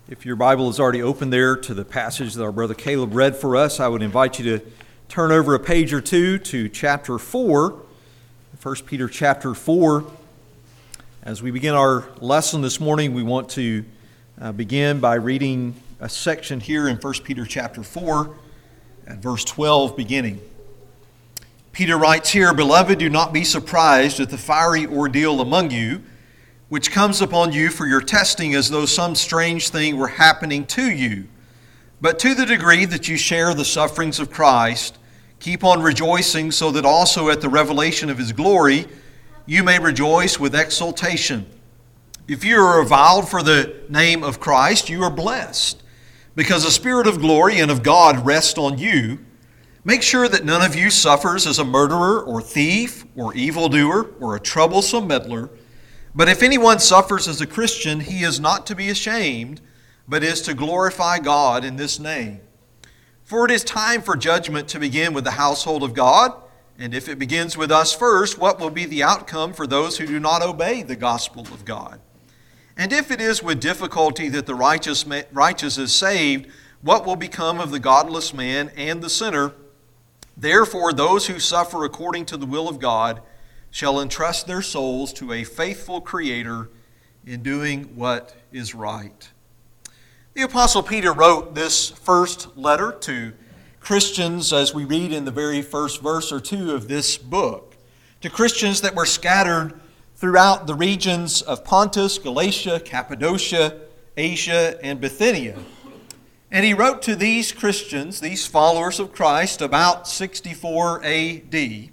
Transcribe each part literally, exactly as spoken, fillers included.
If your Bible is already open there to the passage that our brother Caleb read for us, I would invite you to turn over a page or two to chapter four, First Peter chapter four. As we begin our lesson this morning, we want to uh, begin by reading a section here in First Peter chapter four, at verse twelve beginning. Peter writes here, "Beloved, do not be surprised at the fiery ordeal among you, which comes upon you for your testing as though some strange thing were happening to you. But to the degree that you share the sufferings of Christ, keep on rejoicing, so that also at the revelation of His glory you may rejoice with exultation. If you are reviled for the name of Christ, you are blessed, because the Spirit of glory and of God rests on you. Make sure that none of you suffers as a murderer or thief or evildoer or a troublesome meddler. But if anyone suffers as a Christian, he is not to be ashamed, but is to glorify God in this name. For it is time for judgment to begin with the household of God, and if it begins with us first, what will be the outcome for those who do not obey the gospel of God? And if it is with difficulty that the righteous, righteous is saved, what will become of the godless man and the sinner? Therefore, those who suffer according to the will of God shall entrust their souls to a faithful Creator in doing what is right." The Apostle Peter wrote this first letter to Christians, as we read in the very first verse or two of this book, to Christians that were scattered throughout the regions of Pontus, Galatia, Cappadocia, Asia, and Bithynia. And he wrote to these Christians, these followers of Christ, about sixty-four A D.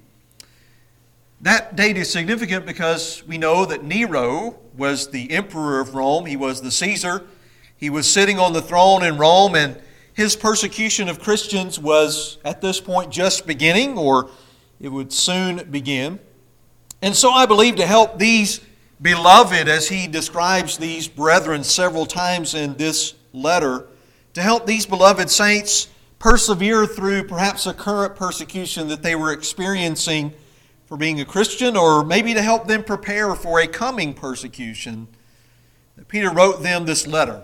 That date is significant because we know that Nero was the emperor of Rome. He was the Caesar. He was sitting on the throne in Rome, and his persecution of Christians was at this point just beginning, or it would soon begin. And so I believe to help these beloved, as he describes these brethren several times in this letter, to help these beloved saints persevere through perhaps a current persecution that they were experiencing for being a Christian, or maybe to help them prepare for a coming persecution, that Peter wrote them this letter.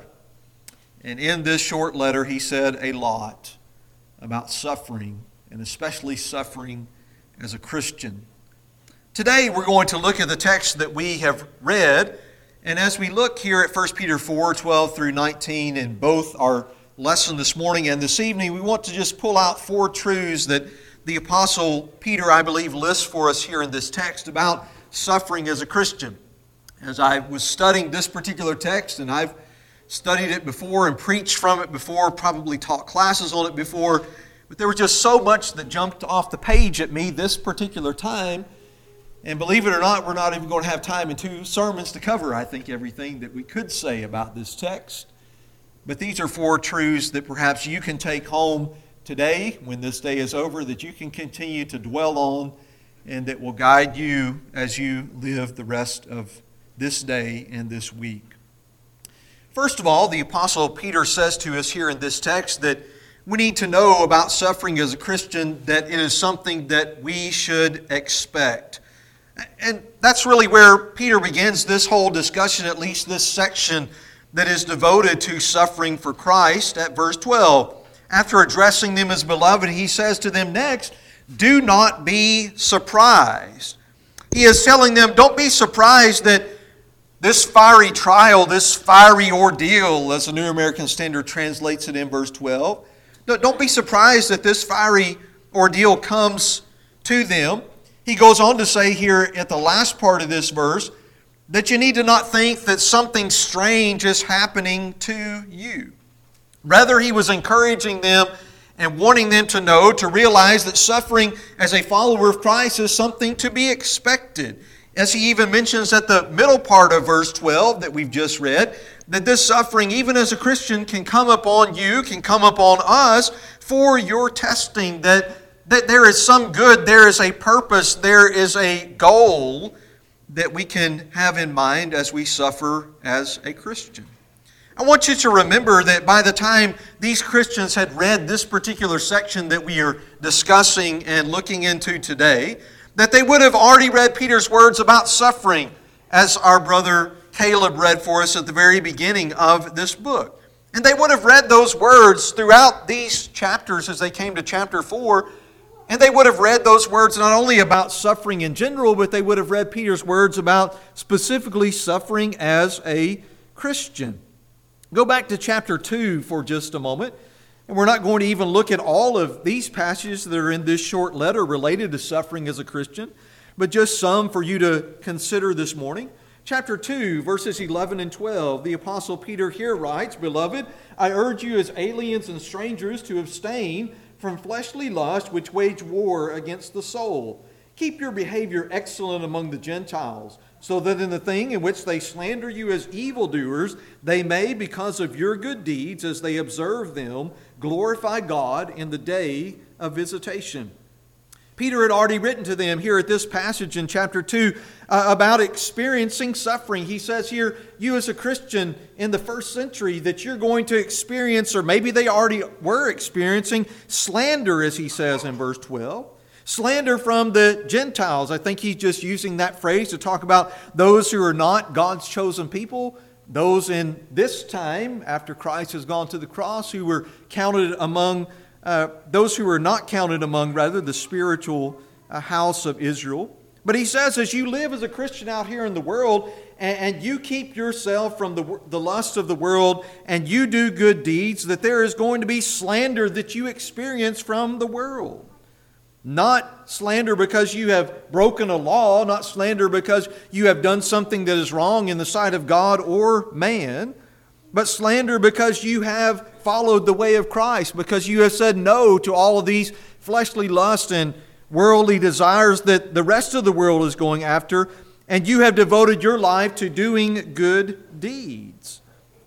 And in this short letter, he said a lot about suffering, and especially suffering as a Christian. Today, we're going to look at the text that we have read, and as we look here at First Peter four, twelve through nineteen, in both our lesson this morning and this evening, we want to just pull out four truths that the Apostle Peter, I believe, lists for us here in this text about suffering as a Christian. As I was studying this particular text, and I've studied it before and preached from it before, probably taught classes on it before, but there was just so much that jumped off the page at me this particular time. And believe it or not, we're not even going to have time in two sermons to cover, I think, everything that we could say about this text. But these are four truths that perhaps you can take home today, when this day is over, that you can continue to dwell on, and that will guide you as you live the rest of this day and this week. First of all, the Apostle Peter says to us here in this text that we need to know about suffering as a Christian, that it is something that we should expect. And that's really where Peter begins this whole discussion, at least this section that is devoted to suffering for Christ at verse twelve. After addressing them as beloved, he says to them next, "Do not be surprised." He is telling them, don't be surprised that this fiery trial, this fiery ordeal, as the New American Standard translates it in verse twelve, don't be surprised that this fiery ordeal comes to them. He goes on to say here at the last part of this verse that you need to not think that something strange is happening to you. Rather, he was encouraging them and wanting them to know, to realize that suffering as a follower of Christ is something to be expected. As he even mentions at the middle part of verse twelve that we've just read, that this suffering, even as a Christian, can come upon you, can come upon us for your testing, that, that there is some good, there is a purpose, there is a goal that we can have in mind as we suffer as a Christian. I want you to remember that by the time these Christians had read this particular section that we are discussing and looking into today, that they would have already read Peter's words about suffering, as our brother Caleb read for us at the very beginning of this book. And they would have read those words throughout these chapters as they came to chapter four. And they would have read those words not only about suffering in general, but they would have read Peter's words about specifically suffering as a Christian. Go back to chapter two for just a moment. And we're not going to even look at all of these passages that are in this short letter related to suffering as a Christian, but just some for you to consider this morning. Chapter two, verses eleven and twelve, the Apostle Peter here writes, "Beloved, I urge you as aliens and strangers to abstain from fleshly lust which wage war against the soul. Keep your behavior excellent among the Gentiles, so that in the thing in which they slander you as evildoers, they may, because of your good deeds, as they observe them, glorify God in the day of visitation." Peter had already written to them here at this passage in chapter two uh, about experiencing suffering. He says here, you as a Christian in the first century, that you're going to experience, or maybe they already were experiencing, slander, as he says in verse twelve. Slander from the Gentiles. I think he's just using that phrase to talk about those who are not God's chosen people. Those in this time, after Christ has gone to the cross, who were counted among Uh, those who are not counted among, rather, the spiritual uh, house of Israel. But he says, as you live as a Christian out here in the world, and, and you keep yourself from the, the lust of the world, and you do good deeds, that there is going to be slander that you experience from the world. Not slander because you have broken a law, not slander because you have done something that is wrong in the sight of God or man, but slander because you have followed the way of Christ, because you have said no to all of these fleshly lusts and worldly desires that the rest of the world is going after, and you have devoted your life to doing good deeds.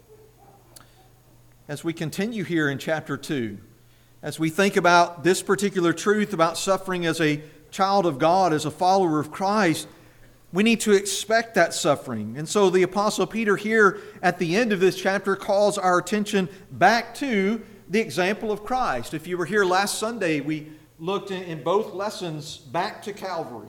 As we continue here in chapter two, as we think about this particular truth about suffering as a child of God, as a follower of Christ, we need to expect that suffering. And so the Apostle Peter here at the end of this chapter calls our attention back to the example of Christ. If you were here last Sunday, we looked in both lessons back to Calvary.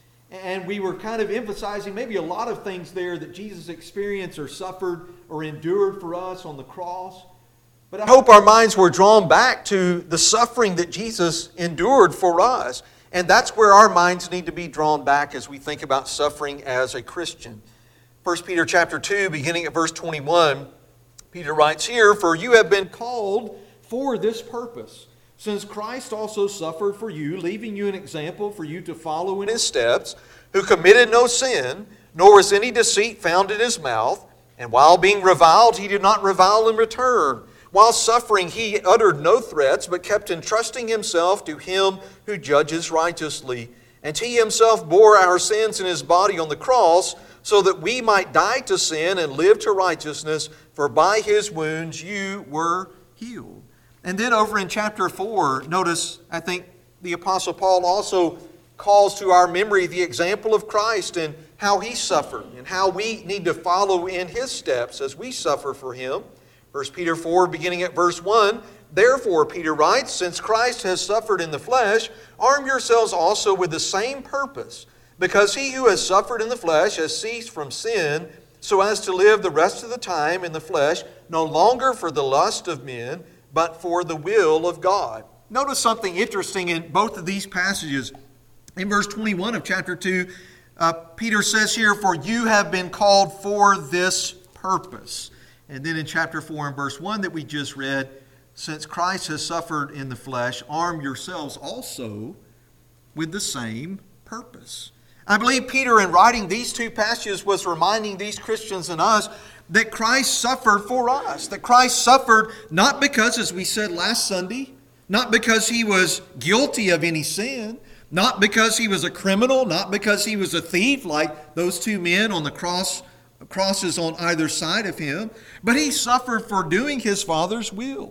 And we were kind of emphasizing maybe a lot of things there that Jesus experienced or suffered or endured for us on the cross. But I hope our minds were drawn back to the suffering that Jesus endured for us. And that's where our minds need to be drawn back as we think about suffering as a Christian. First Peter chapter two, beginning at verse twenty-one, Peter writes here, "For you have been called for this purpose, since Christ also suffered for you, leaving you an example for you to follow in his steps, who committed no sin, nor was any deceit found in his mouth. And while being reviled, he did not revile in return. While suffering, he uttered no threats, but kept entrusting himself to him who judges righteously. And he himself bore our sins in his body on the cross, so that we might die to sin and live to righteousness, for by his wounds you were healed." And then over in chapter four, notice, I think the Apostle Paul also calls to our memory the example of Christ and how he suffered, and how we need to follow in his steps as we suffer for him. First Peter four, beginning at verse one, "Therefore," Peter writes, "since Christ has suffered in the flesh, arm yourselves also with the same purpose, because he who has suffered in the flesh has ceased from sin, so as to live the rest of the time in the flesh, no longer for the lust of men, but for the will of God." Notice something interesting in both of these passages. In verse twenty-one of chapter two, uh, Peter says here, "For you have been called for this purpose." And then in chapter four and verse one that we just read, "Since Christ has suffered in the flesh, arm yourselves also with the same purpose." I believe Peter, in writing these two passages, was reminding these Christians and us that Christ suffered for us. That Christ suffered not because, as we said last Sunday, not because he was guilty of any sin, not because he was a criminal, not because he was a thief like those two men on the cross crosses on either side of him, but he suffered for doing his Father's will.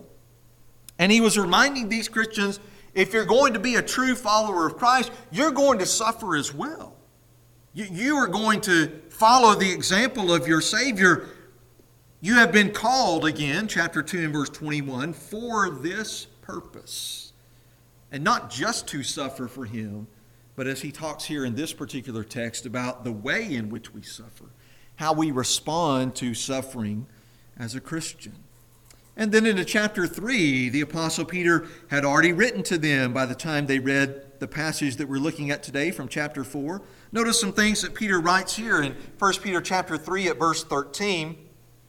And he was reminding these Christians, if you're going to be a true follower of Christ, you're going to suffer as well. You, you are going to follow the example of your Savior. You have been called, again, chapter two and verse twenty-one, for this purpose. And not just to suffer for him, but as he talks here in this particular text about the way in which we suffer, how we respond to suffering as a Christian. And then into chapter three, the Apostle Peter had already written to them by the time they read the passage that we're looking at today from chapter four. Notice some things that Peter writes here in First Peter chapter three at verse thirteen.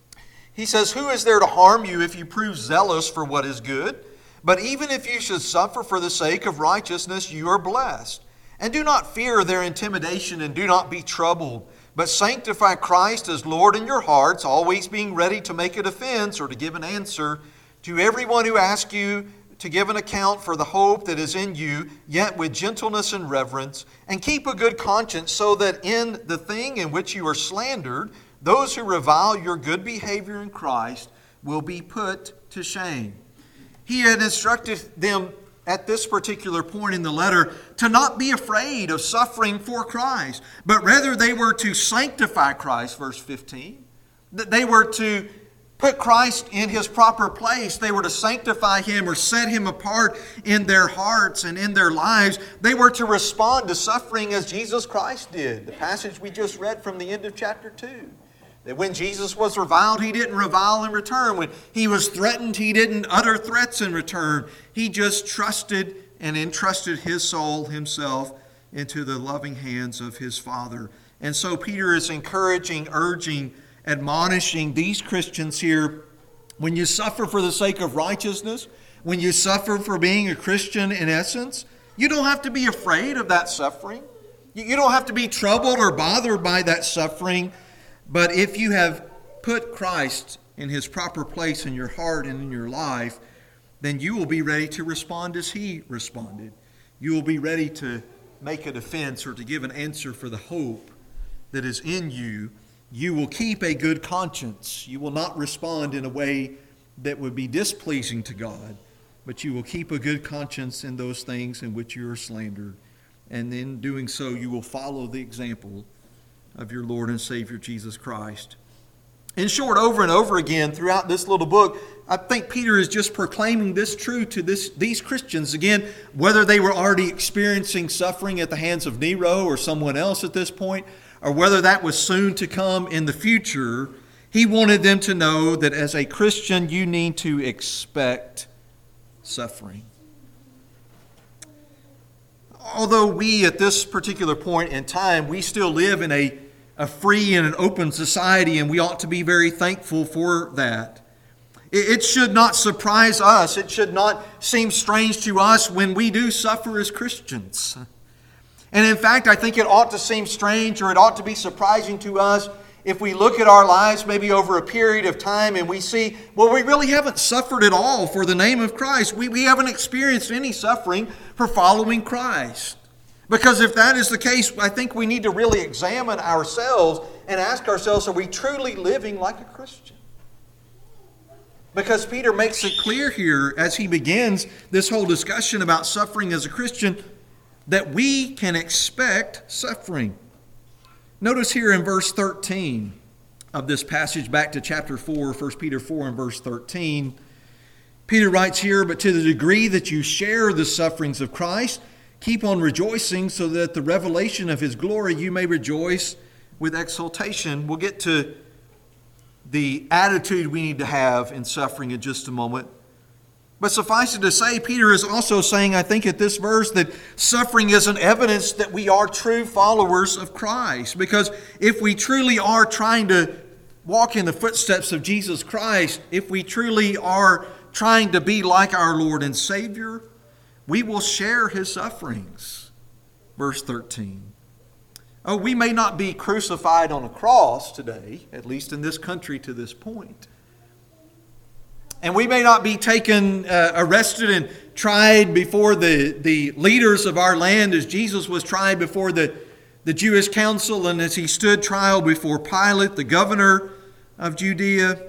He says, "Who is there to harm you if you prove zealous for what is good? But even if you should suffer for the sake of righteousness, you are blessed. And do not fear their intimidation, and do not be troubled. But sanctify Christ as Lord in your hearts, always being ready to make a defense or to give an answer to everyone who asks you to give an account for the hope that is in you, yet with gentleness and reverence. And keep a good conscience, so that in the thing in which you are slandered, those who revile your good behavior in Christ will be put to shame." He had instructed them at this particular point in the letter to not be afraid of suffering for Christ, but rather they were to sanctify Christ, verse fifteen. That they were to put Christ in His proper place. They were to sanctify Him or set Him apart in their hearts and in their lives. They were to respond to suffering as Jesus Christ did. The passage we just read from the end of chapter two. That when Jesus was reviled, He didn't revile in return. When He was threatened, He didn't utter threats in return. He just trusted and entrusted His soul, Himself, into the loving hands of His Father. And so Peter is encouraging, urging, admonishing these Christians here, when you suffer for the sake of righteousness, when you suffer for being a Christian in essence, you don't have to be afraid of that suffering. You don't have to be troubled or bothered by that suffering. But if you have put Christ in His proper place in your heart and in your life, then you will be ready to respond as He responded. You will be ready to make a defense or to give an answer for the hope that is in you. You will keep a good conscience. You will not respond in a way that would be displeasing to God, but you will keep a good conscience in those things in which you are slandered. And in doing so, you will follow the example of your Lord and Savior Jesus Christ. In short, over and over again throughout this little book, I think Peter is just proclaiming this truth to this, these Christians. Again, whether they were already experiencing suffering at the hands of Nero or someone else at this point, or whether that was soon to come in the future, he wanted them to know that as a Christian, you need to expect suffering. Although we at this particular point in time, we still live in a a free and an open society, and we ought to be very thankful for that. It should not surprise us. It should not seem strange to us when we do suffer as Christians. And in fact, I think it ought to seem strange, or it ought to be surprising to us if we look at our lives maybe over a period of time and we see, well, we really haven't suffered at all for the name of Christ. We, we haven't experienced any suffering for following Christ. Because if that is the case, I think we need to really examine ourselves and ask ourselves, are we truly living like a Christian? Because Peter makes it clear here as he begins this whole discussion about suffering as a Christian that we can expect suffering. Notice here in verse thirteen of this passage, back to chapter four, First Peter four and verse thirteen, Peter writes here, "But to the degree that you share the sufferings of Christ, keep on rejoicing, so that at the revelation of His glory you may rejoice with exultation." We'll get to the attitude we need to have in suffering in just a moment. But suffice it to say, Peter is also saying, I think at this verse, that suffering is an evidence that we are true followers of Christ. Because if we truly are trying to walk in the footsteps of Jesus Christ, if we truly are trying to be like our Lord and Savior, we will share His sufferings. Verse thirteen. Oh, we may not be crucified on a cross today, at least in this country to this point. And we may not be taken, uh, arrested and tried before the, the leaders of our land as Jesus was tried before the, the Jewish council and as He stood trial before Pilate, the governor of Judea.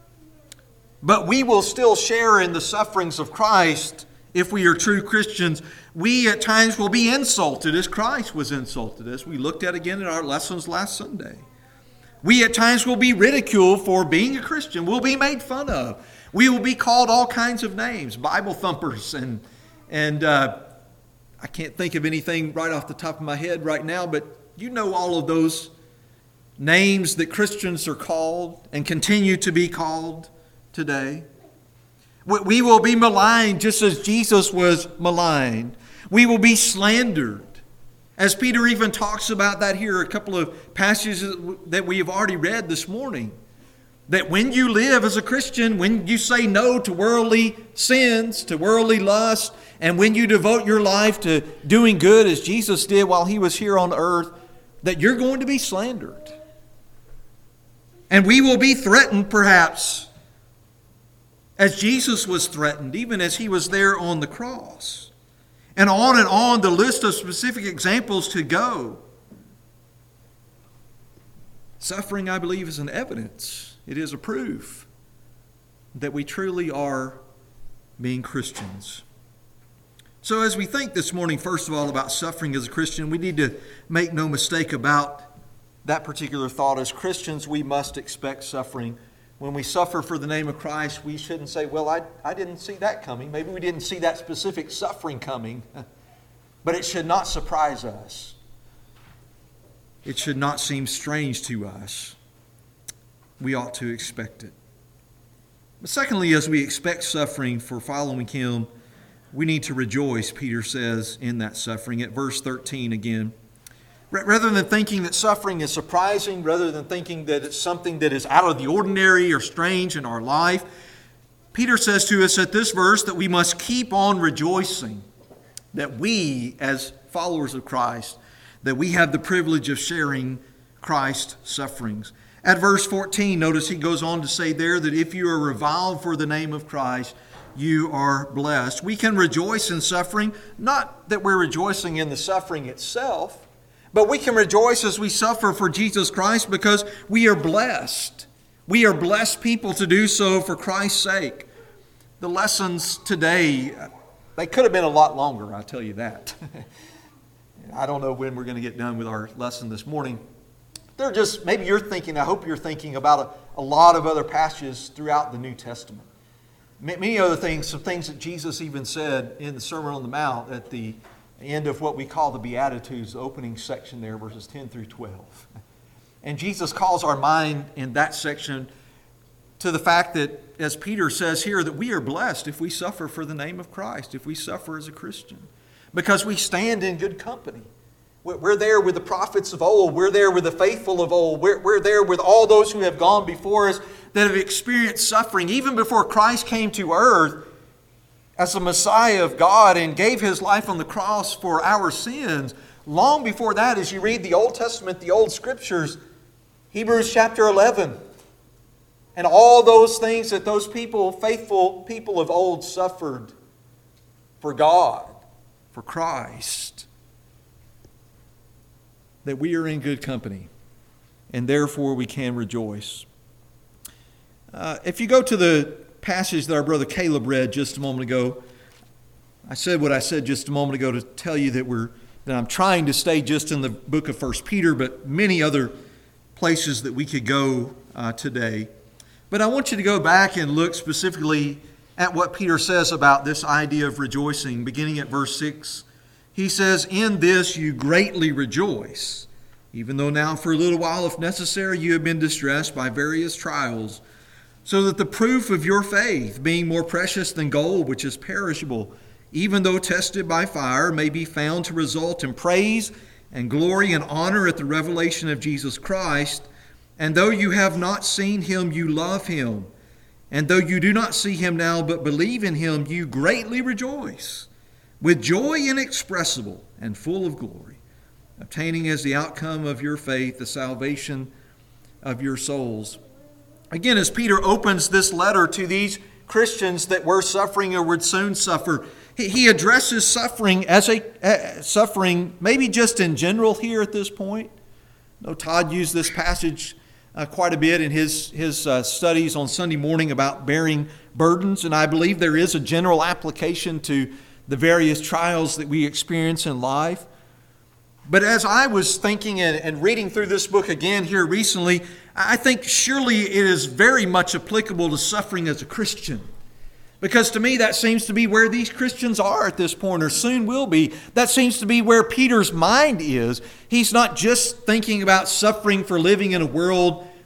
But we will still share in the sufferings of Christ. If we are true Christians, we at times will be insulted as Christ was insulted, as we looked at again in our lessons last Sunday. We at times will be ridiculed for being a Christian. We'll be made fun of. We will be called all kinds of names, Bible thumpers, and and uh, I can't think of anything right off the top of my head right now, but you know all of those names that Christians are called and continue to be called today. We will be maligned just as Jesus was maligned. We will be slandered. As Peter even talks about that here, a couple of passages that we have already read this morning. That when you live as a Christian, when you say no to worldly sins, to worldly lust, and when you devote your life to doing good as Jesus did while he was here on earth, that you're going to be slandered. And we will be threatened perhaps as Jesus was threatened, even as he was there on the cross. And on and on the list of specific examples to go. Suffering, I believe, is an evidence. It is a proof that we truly are being Christians. So as we think this morning, first of all, about suffering as a Christian, we need to make no mistake about that particular thought. As Christians, we must expect suffering. When we suffer for the name of Christ, we shouldn't say, well, I, I didn't see that coming. Maybe we didn't see that specific suffering coming. But it should not surprise us. It should not seem strange to us. We ought to expect it. But secondly, as we expect suffering for following Him, we need to rejoice, Peter says, in that suffering. At verse thirteen again. Rather than thinking that suffering is surprising, rather than thinking that it's something that is out of the ordinary or strange in our life, Peter says to us at this verse that we must keep on rejoicing, that we, as followers of Christ, that we have the privilege of sharing Christ's sufferings. At verse fourteen, notice he goes on to say there that if you are reviled for the name of Christ, you are blessed. We can rejoice in suffering, not that we're rejoicing in the suffering itself, but we can rejoice as we suffer for Jesus Christ because we are blessed. We are blessed people to do so for Christ's sake. The lessons today, they could have been a lot longer, I'll tell you that. I don't know when we're going to get done with our lesson this morning. They're just, maybe you're thinking, I hope you're thinking about a, a lot of other passages throughout the New Testament. Many other things, some things that Jesus even said in the Sermon on the Mount at the end of what we call the Beatitudes, the opening section there, verses ten through twelve. And Jesus calls our mind in that section to the fact that, as Peter says here, that we are blessed if we suffer for the name of Christ, if we suffer as a Christian, because we stand in good company. We're there with the prophets of old. We're there with the faithful of old. We're, we're there with all those who have gone before us that have experienced suffering. Even before Christ came to earth as the Messiah of God and gave His life on the cross for our sins, long before that, as you read the Old Testament, the Old Scriptures, Hebrews chapter eleven, and all those things that those people, faithful people of old, suffered for God, for Christ, that we are in good company, and therefore we can rejoice. Uh, if you go to the passage that our brother Caleb read just a moment ago, I said what I said just a moment ago to tell you that we're that I'm trying to stay just in the book of First Peter, but many other places that we could go uh, today. But I want you to go back and look specifically at what Peter says about this idea of rejoicing, beginning at verse six. He says, "In this you greatly rejoice, even though now for a little while, if necessary, you have been distressed by various trials, so that the proof of your faith, being more precious than gold, which is perishable, even though tested by fire, may be found to result in praise and glory and honor at the revelation of Jesus Christ. And though you have not seen Him, you love Him. And though you do not see Him now, but believe in Him, you greatly rejoice, with joy inexpressible and full of glory, obtaining as the outcome of your faith the salvation of your souls." Again, as Peter opens this letter to these Christians that were suffering or would soon suffer, he addresses suffering as a uh, suffering maybe just in general here at this point. I know Todd used this passage uh, quite a bit in his, his uh, studies on Sunday morning about bearing burdens, and I believe there is a general application to the various trials that we experience in life. But as I was thinking and, and reading through this book again here recently, I think surely it is very much applicable to suffering as a Christian. Because to me, that seems to be where these Christians are at this point, or soon will be. That seems to be where Peter's mind is. He's not just thinking about suffering for living in a world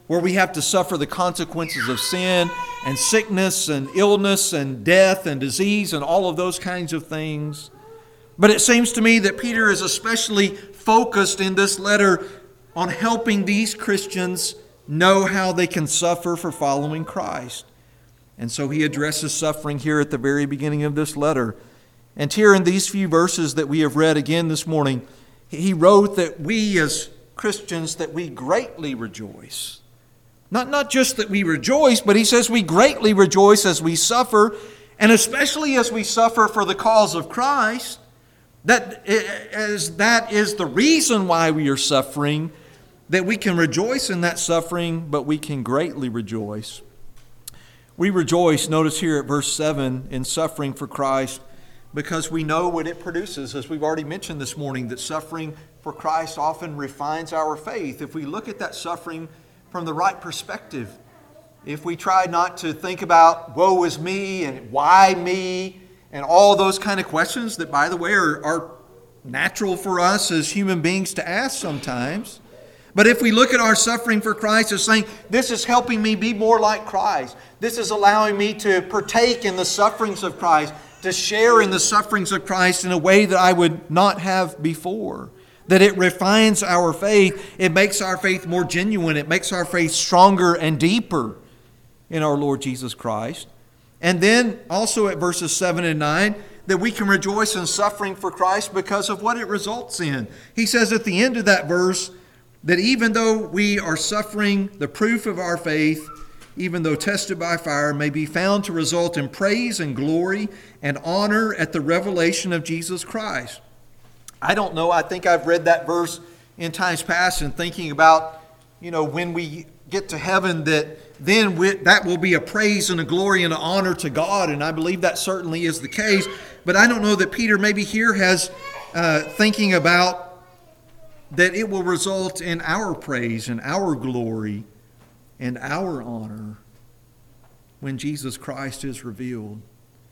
where we have to suffer the consequences of sin and sickness and illness and death and disease and all of those kinds of things. But it seems to me that Peter is especially focused in this letter on helping these Christians know how they can suffer for following Christ. And so he addresses suffering here at the very beginning of this letter. And here in these few verses that we have read again this morning, he wrote that we as Christians, that we greatly rejoice. Not, not just that we rejoice, but he says we greatly rejoice as we suffer, and especially as we suffer for the cause of Christ. That as that is the reason why we are suffering, that we can rejoice in that suffering, but we can greatly rejoice. We rejoice, notice here at verse seven, in suffering for Christ, because we know what it produces. As we've already mentioned this morning, that suffering for Christ often refines our faith. If we look at that suffering from the right perspective, if we try not to think about woe is me and why me and all those kind of questions that, by the way, are, are natural for us as human beings to ask sometimes. But if we look at our suffering for Christ as saying, this is helping me be more like Christ. This is allowing me to partake in the sufferings of Christ, to share in the sufferings of Christ in a way that I would not have before. That it refines our faith. It makes our faith more genuine. It makes our faith stronger and deeper in our Lord Jesus Christ. And then also at verses seven and nine, that we can rejoice in suffering for Christ because of what it results in. He says at the end of that verse that even though we are suffering, the proof of our faith, even though tested by fire, may be found to result in praise and glory and honor at the revelation of Jesus Christ. I don't know, I think I've read that verse in times past and thinking about, you know, when we get to heaven, that then we, that will be a praise and a glory and an honor to God, and I believe that certainly is the case. But I don't know that Peter maybe here has uh, thinking about that it will result in our praise and our glory and our honor when Jesus Christ is revealed.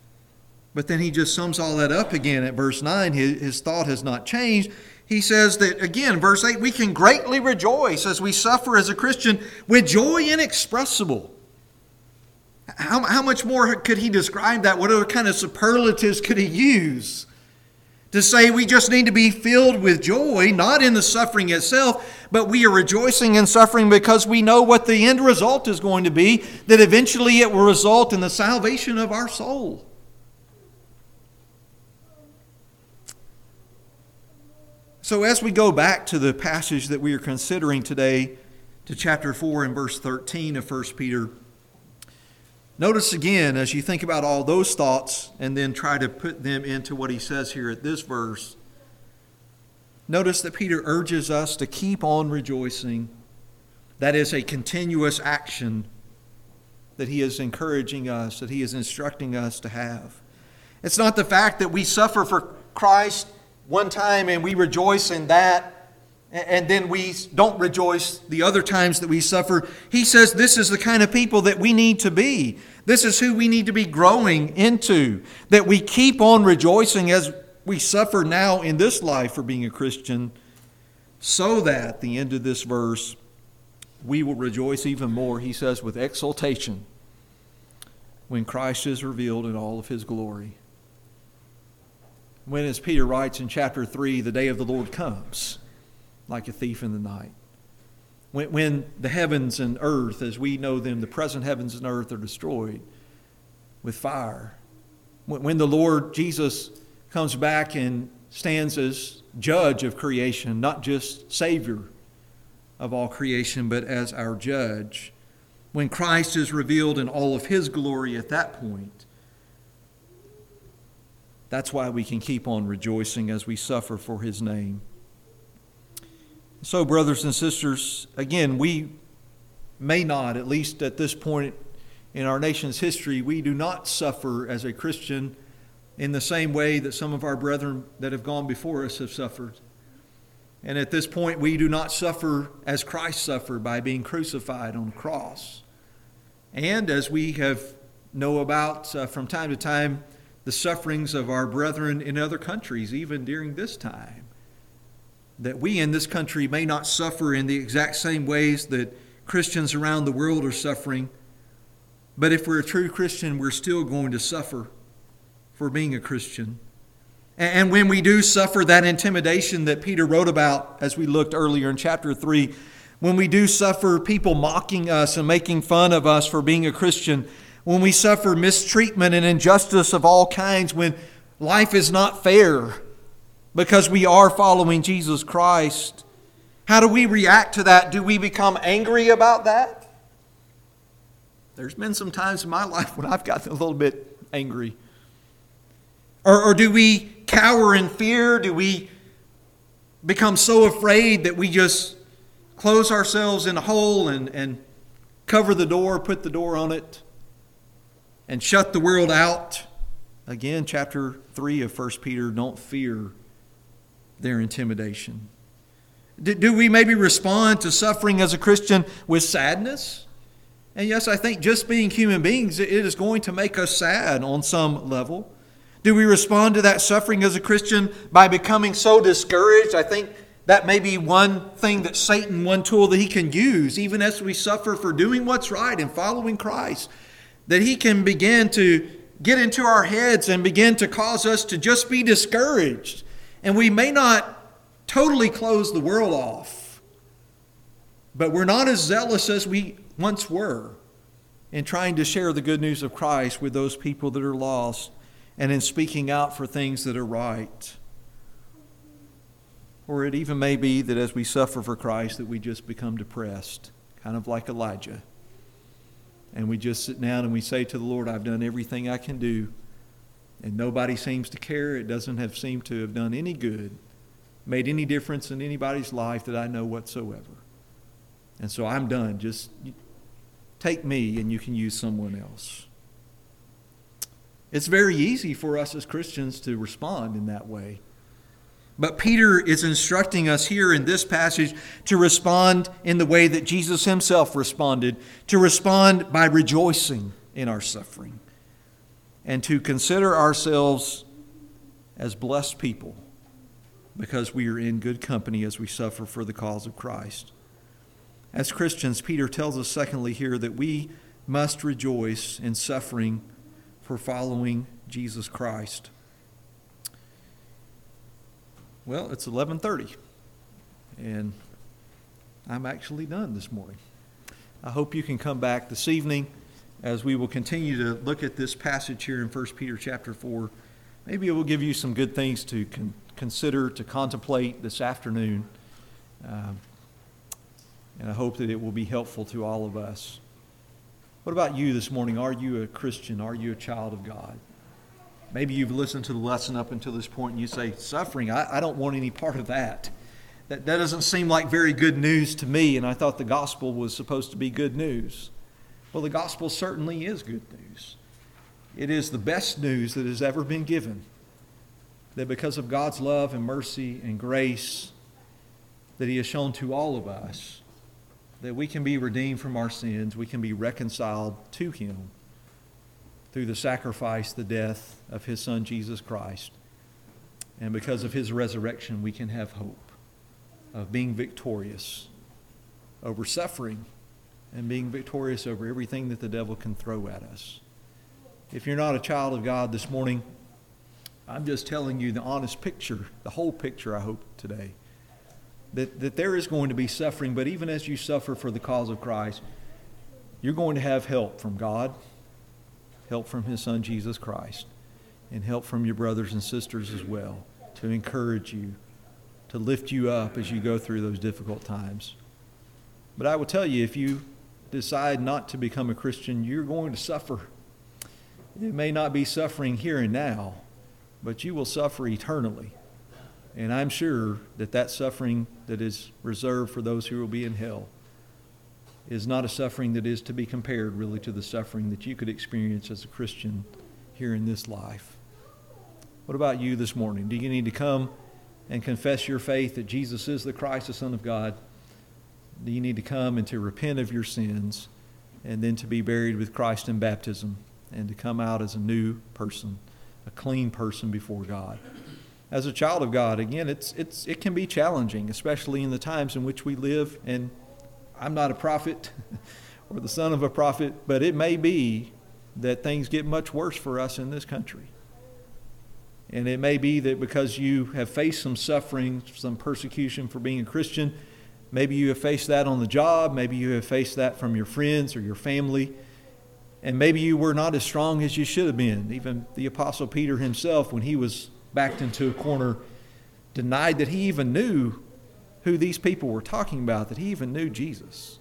But then he just sums all that up again at verse nine. His, his thought has not changed. He says that, again, verse eight, we can greatly rejoice as we suffer as a Christian with joy inexpressible. How, how much more could he describe that? What other kind of superlatives could he use to say we just need to be filled with joy, not in the suffering itself, but we are rejoicing in suffering because we know what the end result is going to be, that eventually it will result in the salvation of our soul. So as we go back to the passage that we are considering today, to chapter four and verse thirteen of First Peter, notice again as you think about all those thoughts and then try to put them into what he says here at this verse, notice that Peter urges us to keep on rejoicing. That is a continuous action that he is encouraging us, that he is instructing us to have. It's not the fact that we suffer for Christ one time and we rejoice in that, and then we don't rejoice the other times that we suffer. He says this is the kind of people that we need to be. This is who we need to be growing into, that we keep on rejoicing as we suffer now in this life for being a Christian, so that at the end of this verse, we will rejoice even more, he says, with exultation when Christ is revealed in all of his glory. When, as Peter writes in chapter three, the day of the Lord comes like a thief in the night. When, when the heavens and earth, as we know them, the present heavens and earth are destroyed with fire. When, when the Lord Jesus comes back and stands as judge of creation, not just Savior of all creation, but as our judge. When Christ is revealed in all of his glory at that point, that's why we can keep on rejoicing as we suffer for his name. So, brothers and sisters, again, we may not, at least at this point in our nation's history, we do not suffer as a Christian in the same way that some of our brethren that have gone before us have suffered. And at this point, we do not suffer as Christ suffered by being crucified on a cross. And as we have know about uh, from time to time, the sufferings of our brethren in other countries, even during this time, that we in this country may not suffer in the exact same ways that Christians around the world are suffering. But if we're a true Christian, we're still going to suffer for being a Christian. And when we do suffer that intimidation that Peter wrote about as we looked earlier in chapter three, when we do suffer people mocking us and making fun of us for being a Christian, when we suffer mistreatment and injustice of all kinds, when life is not fair because we are following Jesus Christ, how do we react to that? Do we become angry about that? There's been some times in my life when I've gotten a little bit angry. Or, or do we cower in fear? Do we become so afraid that we just close ourselves in a hole and, and cover the door, put the door on it, and shut the world out? Again, chapter three of First Peter, don't fear their intimidation. Do, do we maybe respond to suffering as a Christian with sadness? And yes, I think just being human beings, it is going to make us sad on some level. Do we respond to that suffering as a Christian by becoming so discouraged? I think that may be one thing that Satan, one tool that he can use, even as we suffer for doing what's right and following Christ, that he can begin to get into our heads and begin to cause us to just be discouraged. And we may not totally close the world off, but we're not as zealous as we once were in trying to share the good news of Christ with those people that are lost and in speaking out for things that are right. Or it even may be that as we suffer for Christ that we just become depressed, kind of like Elijah. And we just sit down and we say to the Lord, I've done everything I can do, and nobody seems to care. It doesn't have seemed to have done any good, made any difference in anybody's life that I know whatsoever. And so I'm done. Just take me and you can use someone else. It's very easy for us as Christians to respond in that way. But Peter is instructing us here in this passage to respond in the way that Jesus himself responded, to respond by rejoicing in our suffering, and to consider ourselves as blessed people because we are in good company as we suffer for the cause of Christ. As Christians, Peter tells us secondly here that we must rejoice in suffering for following Jesus Christ. Well, it's eleven thirty, and I'm actually done this morning. I hope you can come back this evening as we will continue to look at this passage here in First Peter chapter four. Maybe it will give you some good things to con- consider, to contemplate this afternoon. Uh, and I hope that it will be helpful to all of us. What about you this morning? Are you a Christian? Are you a child of God? Maybe you've listened to the lesson up until this point and you say, suffering, I, I don't want any part of that. that. That doesn't seem like very good news to me, and I thought the gospel was supposed to be good news. Well, the gospel certainly is good news. It is the best news that has ever been given, that because of God's love and mercy and grace that He has shown to all of us, that we can be redeemed from our sins, we can be reconciled to Him through the sacrifice, the death of His Son, Jesus Christ. And because of His resurrection, we can have hope of being victorious over suffering and being victorious over everything that the devil can throw at us. If you're not a child of God this morning, I'm just telling you the honest picture, the whole picture, I hope, today. That, that there is going to be suffering, but even as you suffer for the cause of Christ, you're going to have help from God, help from His Son, Jesus Christ, and help from your brothers and sisters as well to encourage you, to lift you up as you go through those difficult times. But I will tell you, if you decide not to become a Christian, you're going to suffer. It may not be suffering here and now, but you will suffer eternally. And I'm sure that that suffering that is reserved for those who will be in hell is not a suffering that is to be compared really to the suffering that you could experience as a Christian here in this life. What about you this morning? Do you need to come and confess your faith that Jesus is the Christ, the Son of God? Do you need to come and to repent of your sins and then to be buried with Christ in baptism and to come out as a new person, a clean person before God? As a child of God, again, it's it's it can be challenging, especially in the times in which we live. And I'm not a prophet or the son of a prophet, but it may be that things get much worse for us in this country. And it may be that because you have faced some suffering, some persecution for being a Christian, maybe you have faced that on the job, maybe you have faced that from your friends or your family, and maybe you were not as strong as you should have been. Even the Apostle Peter himself, when he was backed into a corner, denied that he even knew who these people were talking about, that he even knew Jesus.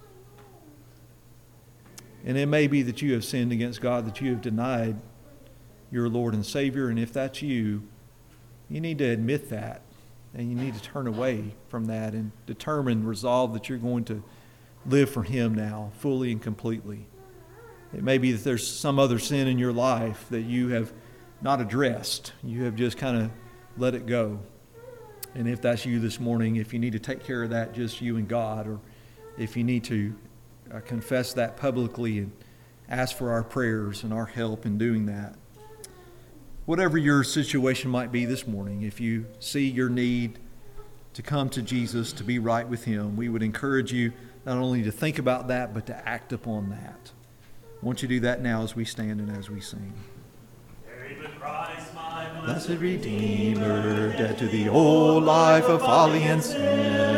And it may be that you have sinned against God, that you have denied your Lord and Savior, and if that's you, you need to admit that, and you need to turn away from that and determine, resolve that you're going to live for Him now, fully and completely. It may be that there's some other sin in your life that you have not addressed. You have just kind of let it go. And if that's you this morning, if you need to take care of that, just you and God, or if you need to uh, confess that publicly and ask for our prayers and our help in doing that. Whatever your situation might be this morning, if you see your need to come to Jesus, to be right with Him, we would encourage you not only to think about that, but to act upon that. Won't you do that now as we stand and as we sing? Blessed Redeemer, dead to the old life of folly and sin.